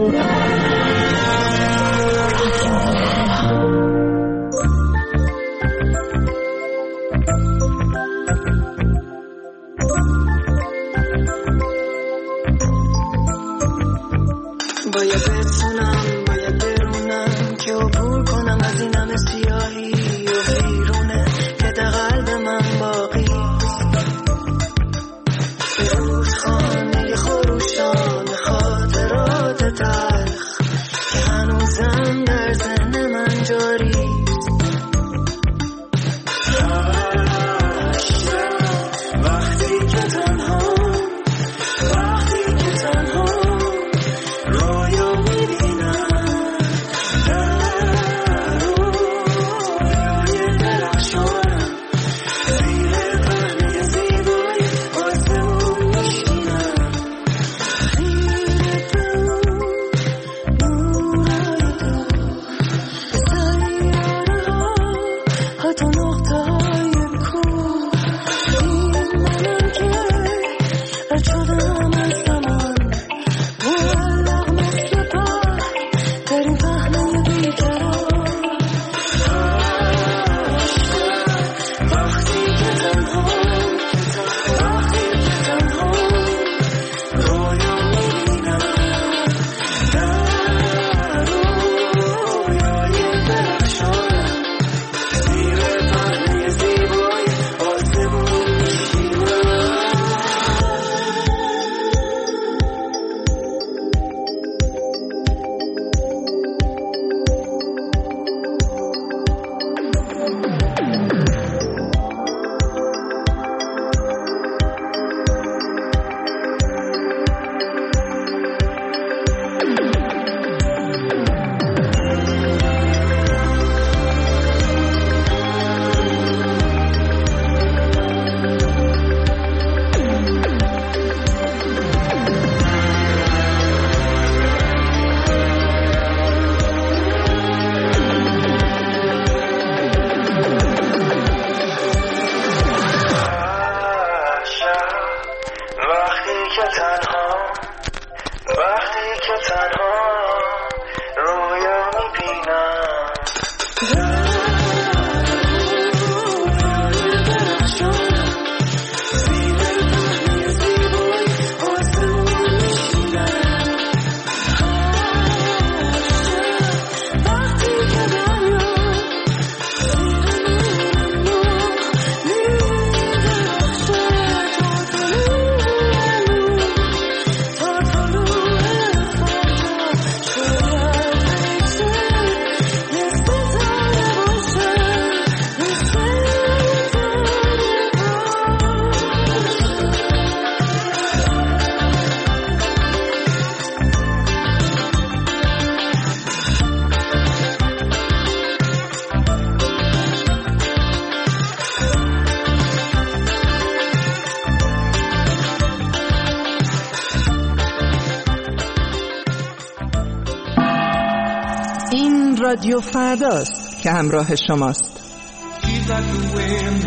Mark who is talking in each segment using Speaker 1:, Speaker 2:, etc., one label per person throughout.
Speaker 1: رادیو فرداست که همراه شماست.
Speaker 2: She's like the wind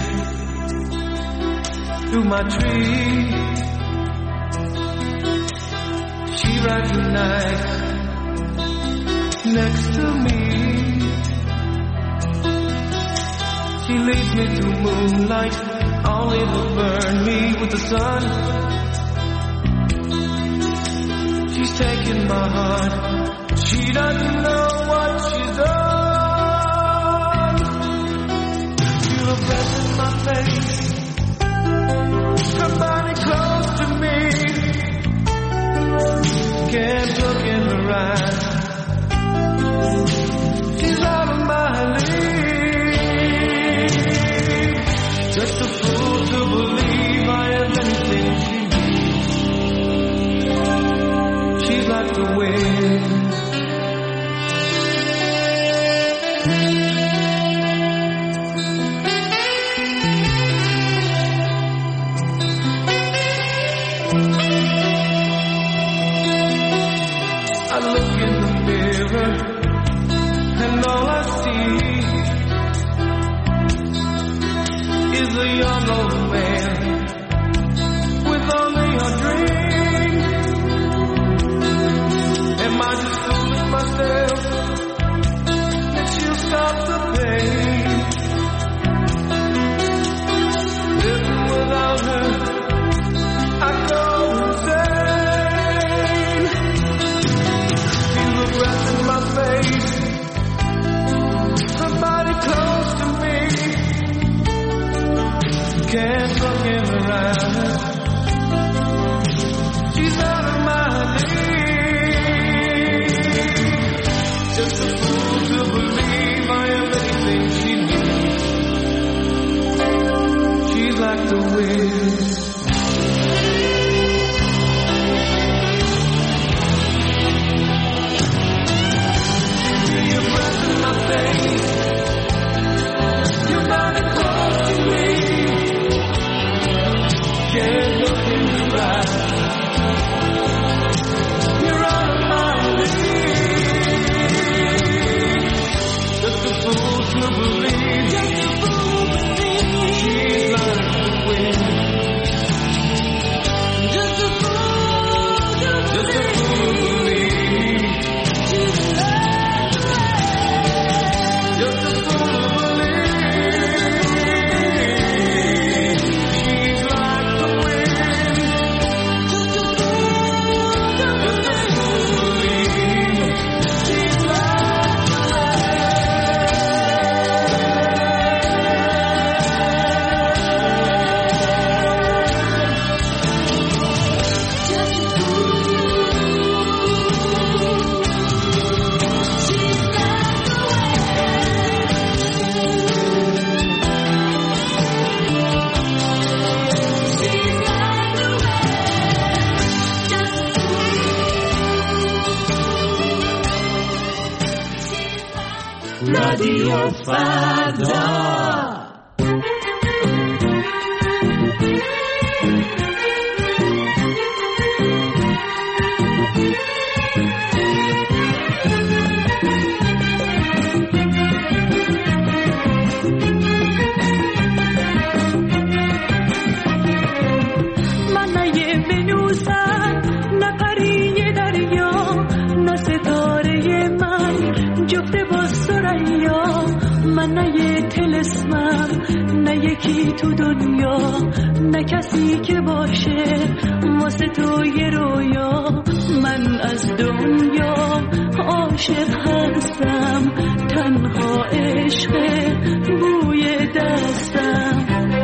Speaker 2: through my tree. She rides the night next to me. She leads me to moonlight, only to burn me with the sun. She's taking my heart. She doesn't know what she's done. Feel her breath in my face, her body close to me. Can't look in her eyes. She's out of my league. Just a fool to believe I have anything she needs. She's like the wind. I look in the mirror and all I see is a young old man with only a dream. Am I just رادیو فردا. من نه یه طلسمم، نه یکی تو دنیا، نه کسی که باشه واسه تو یه رویا. من از دنیا عاشق هستم، تنها عشق بوی دستم.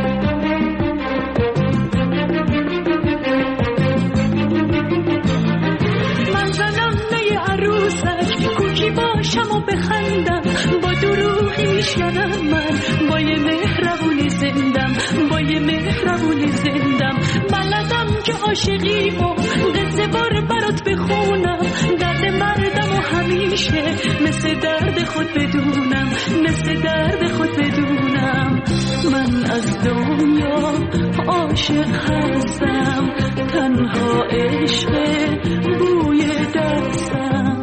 Speaker 2: من زنم نه یه عروسک، کوکی باشم و بخندم، با دروغی میشکنم. من با یه مهربونی زندم، با یه مهربونی زندم. بلدم که عاشقی و قصه بار برات بخونم، درد مردم و همیشه مثل درد خود بدونم، مثل درد خود بدونم. من از دنیا عاشق هستم، تنها عشق بوی دستم.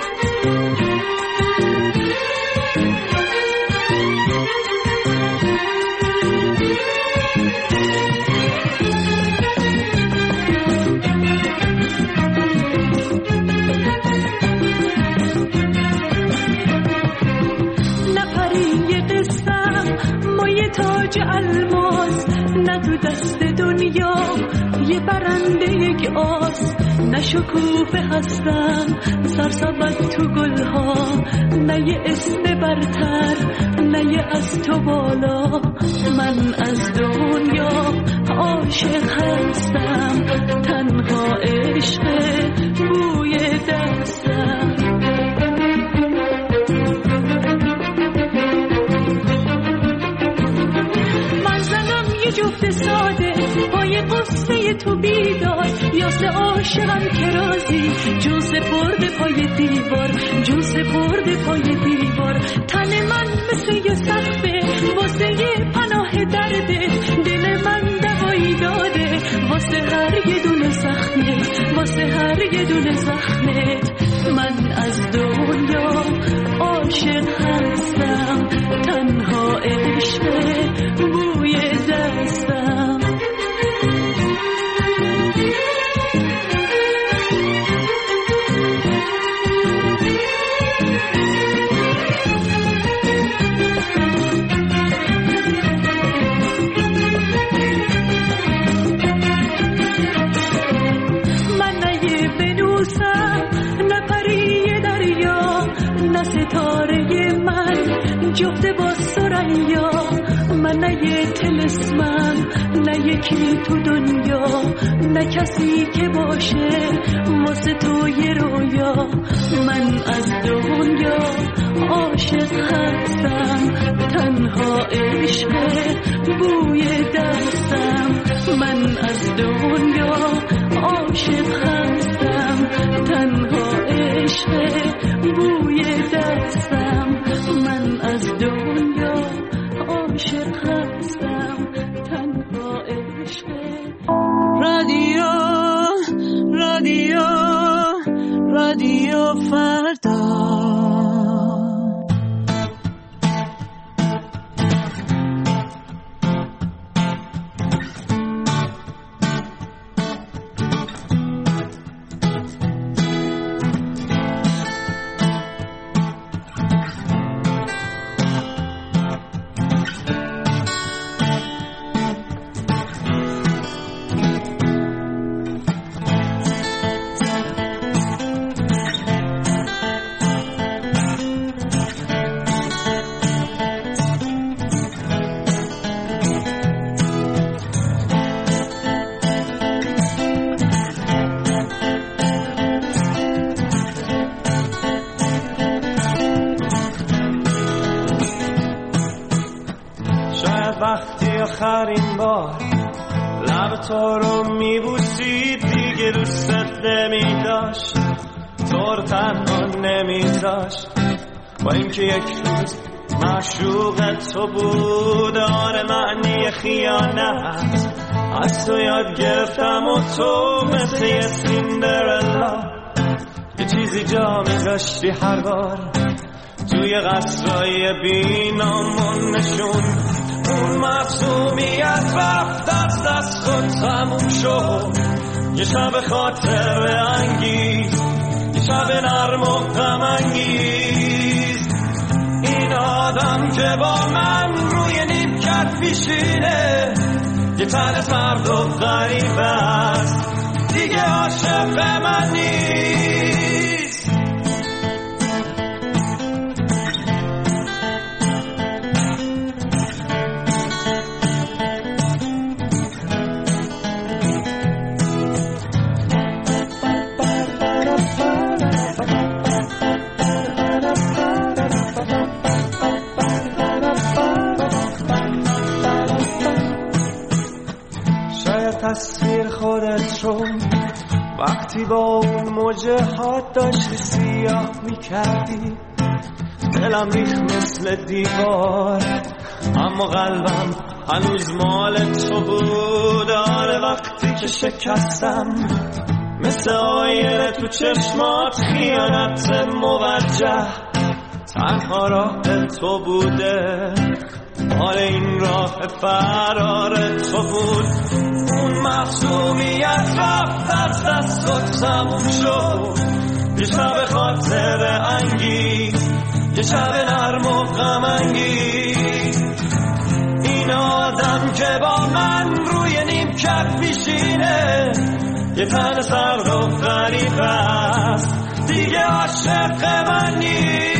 Speaker 2: تاج الماس نه تو دست دنیا یه برنده یک آس، نه شکوفه هستم سرسبد تو گلها، نه یه اسم برتر، نه یه از تو بالا. من از دنیا عاشق هستم، تنها عشق بوی دستم. جفت ساده پای قصه تو بیدار، یاسه عاشقم که رازی جون سپرده پای دیوار، جون سپرده پای دیوار. تن من مثل یه سقفه واسه یه پناه درده، دل من دوایی داده واسه هر یه دونه زخمت، واسه هر یه دونه زخمت. من از دنیا عاشق هستم، تنها عشق بوی دستم. من نه یه ونوسم، نه پری دریا، نه ستاره من جفت با سریا. من نه یه طلسمم، نه یکی تو دنیا، نه کسی که باشه واسه تو یه رویا. من از دنیا عاشق هستم، تنها عشق بوی دستم. من از دنیا عاشق هستم، تنها عشق بوی دستم. من از دنیا عاشق هستم، تنها عشق. رادیو رادیو رادیو فردا.
Speaker 3: وقتی آخرین بار لب تو رو میبوسید دیگه دوستت نمیداشت، تو رو تنها نمیداشت. با اینکه یک روز معشوق تو بود. آره معنی خیانت از تو یاد گرفتم و تو مثل یه سیندرلا یه چیزی جا میذاشتی هر بار توی قصرهای بینامون نشون. اون معصومیت رفت از دست خود تموم شد. یه شب خاطر انگیز، یه شب نرم و غم انگیز. این آدم که با من روی نیمکت پیشینه یه تن سرد و غریب است دیگه عاشق من نیست. تصویر خودت رو وقتی با اون موجه هات داشتی سیاه میکردی دلم ریخ مثل دیوار اما قلبم هنوز مال تو بود. آره وقتی که شکستم مثل آینه تو چشمات خیانت موجه تنها راه تو بوده. آره این راه فرار تو بود. اون معصومیت رفت از دست و تموم شد. یه شب خاطر انگیز، یه شب نرم و غم انگیز. این آدم که با من روی نیمکت پیشینه یه تن سرد و غریب است دیگه عاشق من نیست.